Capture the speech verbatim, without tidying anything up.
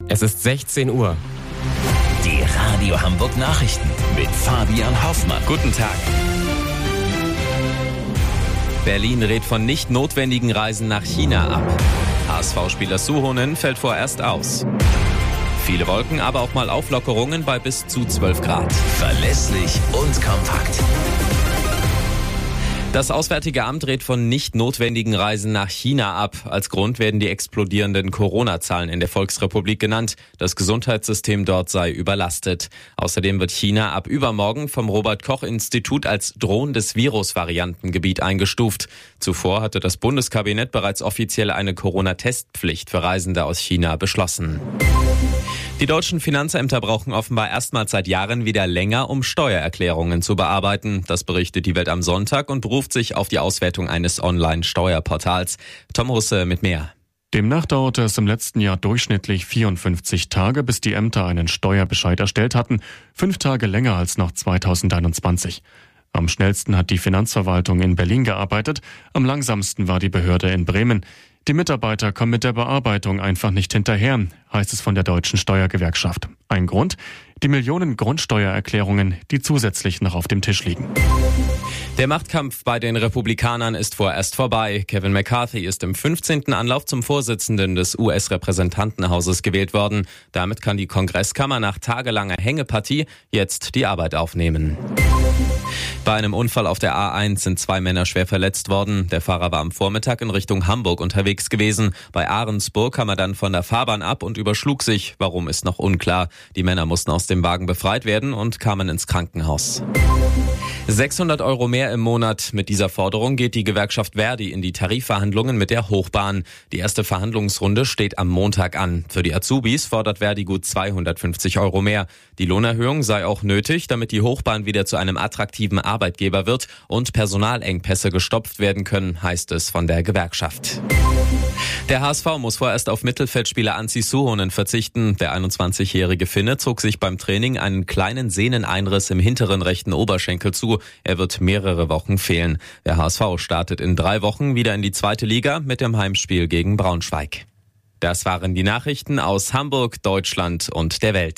Es ist sechzehn Uhr. Die Radio Hamburg Nachrichten mit Fabian Hoffmann. Guten Tag. Berlin rät von nicht notwendigen Reisen nach China ab. H S V-Spieler Suhonen fällt vorerst aus. Viele Wolken, aber auch mal Auflockerungen bei bis zu zwölf Grad. Verlässlich und kompakt. Das Auswärtige Amt rät von nicht notwendigen Reisen nach China ab. Als Grund werden die explodierenden Corona-Zahlen in der Volksrepublik genannt. Das Gesundheitssystem dort sei überlastet. Außerdem wird China ab übermorgen vom Robert-Koch-Institut als drohendes Virusvariantengebiet eingestuft. Zuvor hatte das Bundeskabinett bereits offiziell eine Corona-Testpflicht für Reisende aus China beschlossen. Die deutschen Finanzämter brauchen offenbar erstmals seit Jahren wieder länger, um Steuererklärungen zu bearbeiten. Das berichtet die Welt am Sonntag und beruft sich auf die Auswertung eines Online-Steuerportals. Tom Russe mit mehr. Demnach dauerte es im letzten Jahr durchschnittlich vierundfünfzig Tage, bis die Ämter einen Steuerbescheid erstellt hatten. Fünf Tage länger als noch zweitausendeinundzwanzig. Am schnellsten hat die Finanzverwaltung in Berlin gearbeitet. Am langsamsten war die Behörde in Bremen. Die Mitarbeiter kommen mit der Bearbeitung einfach nicht hinterher, heißt es von der Deutschen Steuergewerkschaft. Ein Grund? Die Millionen Grundsteuererklärungen, die zusätzlich noch auf dem Tisch liegen. Der Machtkampf bei den Republikanern ist vorerst vorbei. Kevin McCarthy ist im fünfzehnten Anlauf zum Vorsitzenden des U S-Repräsentantenhauses gewählt worden. Damit kann die Kongresskammer nach tagelanger Hängepartie jetzt die Arbeit aufnehmen. Bei einem Unfall auf der A eins sind zwei Männer schwer verletzt worden. Der Fahrer war am Vormittag in Richtung Hamburg unterwegs gewesen. Bei Ahrensburg kam er dann von der Fahrbahn ab und überschlug sich. Warum, ist noch unklar. Die Männer mussten aus dem Wagen befreit werden und kamen ins Krankenhaus. sechshundert Euro mehr im Monat. Mit dieser Forderung geht die Gewerkschaft Verdi in die Tarifverhandlungen mit der Hochbahn. Die erste Verhandlungsrunde steht am Montag an. Für die Azubis fordert Verdi gut zweihundertfünfzig Euro mehr. Die Lohnerhöhung sei auch nötig, damit die Hochbahn wieder zu einem attraktiven Arbeitgeber wird und Personalengpässe gestopft werden können, heißt es von der Gewerkschaft. Der H S V muss vorerst auf Mittelfeldspieler Antti Suhonen verzichten. Der einundzwanzigjährige Finne zog sich beim Training einen kleinen Sehneneinriss im hinteren rechten Oberschenkel zu. Er wird mehrere Wochen fehlen. Der H S V startet in drei Wochen wieder in die zweite Liga mit dem Heimspiel gegen Braunschweig. Das waren die Nachrichten aus Hamburg, Deutschland und der Welt.